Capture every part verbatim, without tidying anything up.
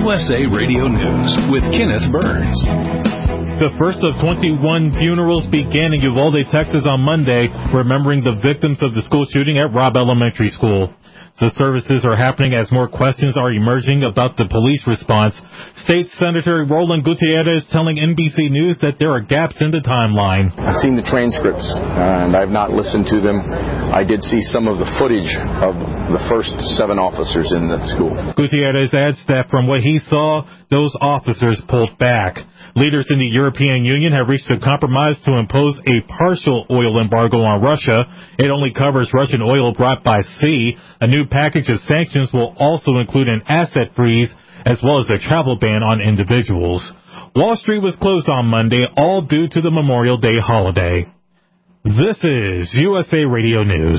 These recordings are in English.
U S A Radio News with Kenneth Burns. The first of twenty-one funerals began in Uvalde, Texas on Monday, remembering the victims of the school shooting at Robb Elementary School. The services are happening as more questions are emerging about the police response. State Senator Roland Gutierrez telling N B C News that there are gaps in the timeline. I've seen the transcripts, and I've not listened to them. I did see some of the footage of the first seven officers in that school. Gutierrez adds that from what he saw, those officers pulled back. Leaders in the European Union have reached a compromise to impose a partial oil embargo on Russia. It only covers Russian oil brought by sea. A new package of sanctions will also include an asset freeze as well as a travel ban on individuals. Wall Street was closed on Monday, all due to the Memorial Day holiday. This is U S A Radio News.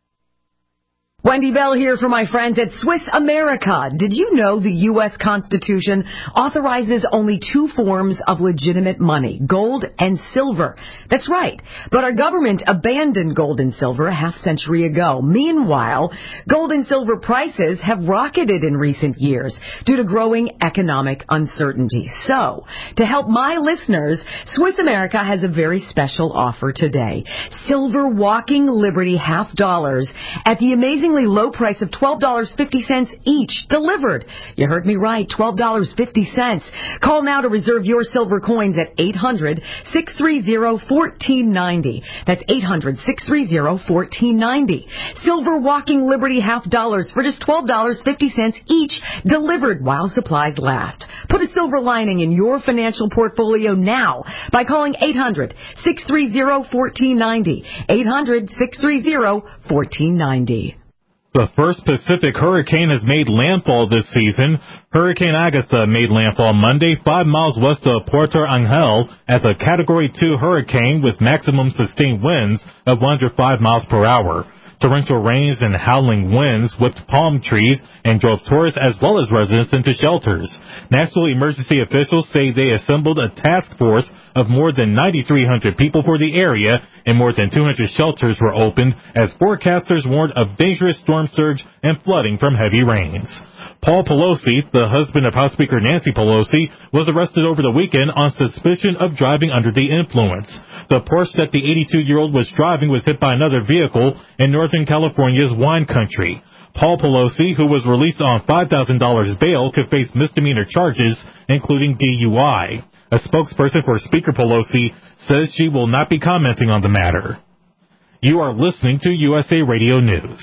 Wendy Bell here for my friends at Swiss America. Did you know the U S Constitution authorizes only two forms of legitimate money, gold and silver? That's right. But our government abandoned gold and silver a half century ago. Meanwhile, gold and silver prices have rocketed in recent years due to growing economic uncertainty. So, to help my listeners, Swiss America has a very special offer today. Silver Walking Liberty half dollars at the amazing low price of twelve dollars and fifty cents each, delivered. You heard me right, twelve dollars and fifty cents. Call now to reserve your silver coins at eight hundred, six three zero, one four nine zero. That's eight hundred, six three zero, one four nine zero. Silver Walking Liberty half dollars for just twelve dollars and fifty cents each, delivered while supplies last. Put a silver lining in your financial portfolio now by calling eight hundred, six three zero, one four nine zero. eight hundred, six three zero, one four nine zero. The first Pacific hurricane has made landfall this season. Hurricane Agatha made landfall Monday five miles west of Puerto Angel as a Category two hurricane with maximum sustained winds of one hundred five miles per hour. Torrential rains and howling winds whipped palm trees and drove tourists as well as residents into shelters. National emergency officials say they assembled a task force of more than nine thousand three hundred people for the area, and more than two hundred shelters were opened as forecasters warned of dangerous storm surge and flooding from heavy rains. Paul Pelosi, the husband of House Speaker Nancy Pelosi, was arrested over the weekend on suspicion of driving under the influence. The Porsche that the eighty-two-year-old was driving was hit by another vehicle in Northern California's wine country. Paul Pelosi, who was released on five thousand dollars bail, could face misdemeanor charges, including D U I. A spokesperson for Speaker Pelosi says she will not be commenting on the matter. You are listening to U S A Radio News.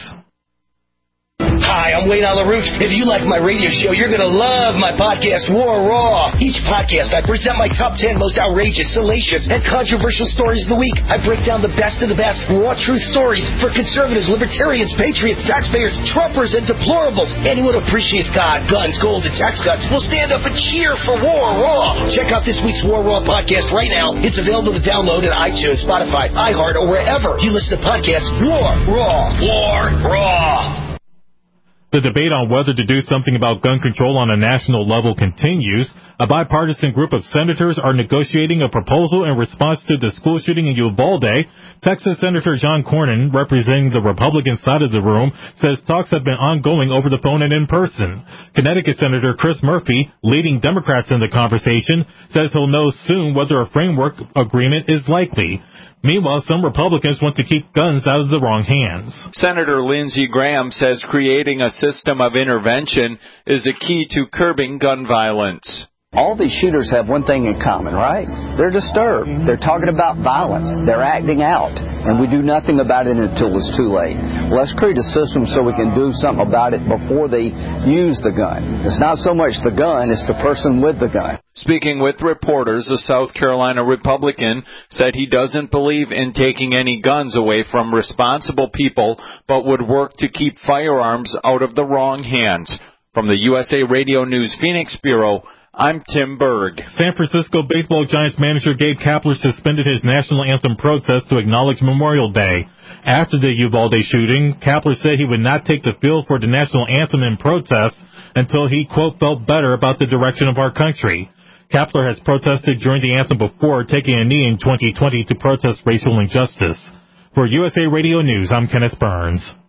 Hi, I'm Wayne LaRouche. If you like my radio show, you're going to love my podcast, War Raw. Each podcast, I present my top ten most outrageous, salacious, and controversial stories of the week. I break down the best of the best, raw truth stories for conservatives, libertarians, patriots, taxpayers, Trumpers, and deplorables. Anyone who appreciates God, guns, gold, and tax cuts will stand up and cheer for War Raw. Check out this week's War Raw podcast right now. It's available to download at iTunes, Spotify, iHeart, or wherever you listen to podcasts. War Raw. War Raw. The debate on whether to do something about gun control on a national level continues. A bipartisan group of senators are negotiating a proposal in response to the school shooting in Uvalde. Texas Senator John Cornyn, representing the Republican side of the room, says talks have been ongoing over the phone and in person. Connecticut Senator Chris Murphy, leading Democrats in the conversation, says he'll know soon whether a framework agreement is likely. Meanwhile, some Republicans want to keep guns out of the wrong hands. Senator Lindsey Graham says creating a system of intervention is a key to curbing gun violence. All these shooters have one thing in common, right? They're disturbed. They're talking about violence. They're acting out. And we do nothing about it until it's too late. Let's create a system so we can do something about it before they use the gun. It's not so much the gun, it's the person with the gun. Speaking with reporters, a South Carolina Republican said he doesn't believe in taking any guns away from responsible people, but would work to keep firearms out of the wrong hands. From the U S A Radio News Phoenix Bureau, I'm Tim Berg. San Francisco Baseball Giants manager Gabe Kapler suspended his national anthem protest to acknowledge Memorial Day. After the Uvalde shooting, Kapler said he would not take the field for the national anthem in protest until he, quote, felt better about the direction of our country. Kapler has protested during the anthem before, taking a knee in twenty twenty to protest racial injustice. For U S A Radio News, I'm Kenneth Burns.